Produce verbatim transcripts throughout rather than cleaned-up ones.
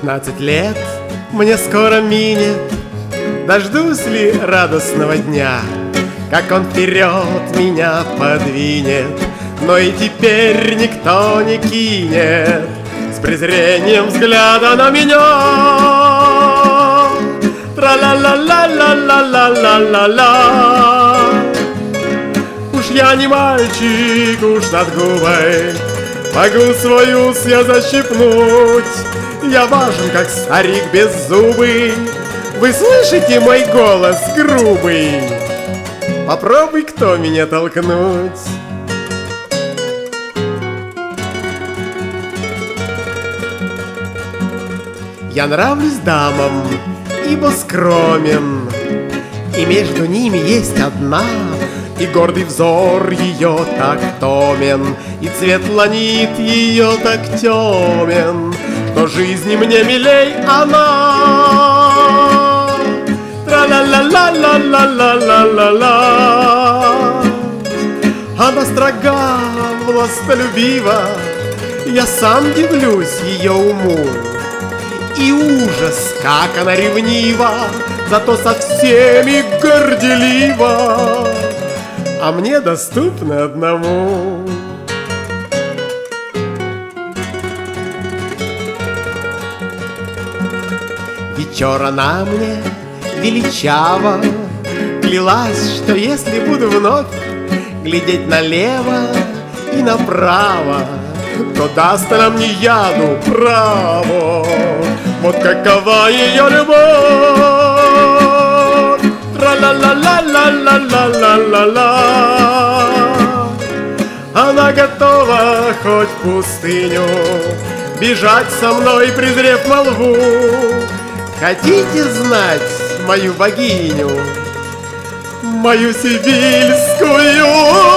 Девятнадцать лет мне скоро минет, дождусь ли радостного дня, как он вперед меня подвинет, но и теперь никто не кинет с презрением взгляда на меня. Тра-ла-ла-ла-ла-ла-ла-ла-ла. Уж я не мальчик, уж над губой могу свой ус я защипнуть. Я важен, как старик беззубый. Вы слышите мой голос грубый? Попробуй кто меня толкнуть. Я нравлюсь дамам, ибо скромен, и между ними есть одна, и гордый взор ее так томен, и цвет ланит ее так темен, что жизни мне милей она. Тра-ла-ла-ла-ла-ла-ла-ла-ла. Она строга, властолюбива, я сам дивлюсь ее уму. И ужас, как она ревнива, зато со всеми горделива, а мне доступно одному. Вечер она мне величаво клялась, что если буду вновь глядеть налево и направо, то даст она мне яду право. Вот какова ее любовь. Тра-ла-ла-ла-ла-ла-ла-ла-ла. Она готова хоть в пустыню бежать со мной, презрев молву. Хотите знать мою богиню, мою сивильскую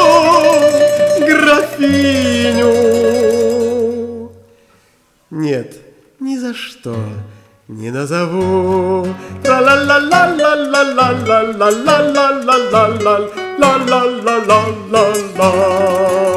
графиню? Нет, ни за что не назову. Тра-ла-ла-ла-ла-ла-ла-ла-ла-ла-ла-ла-ла-ла-ла-ла-ла-ла-ла.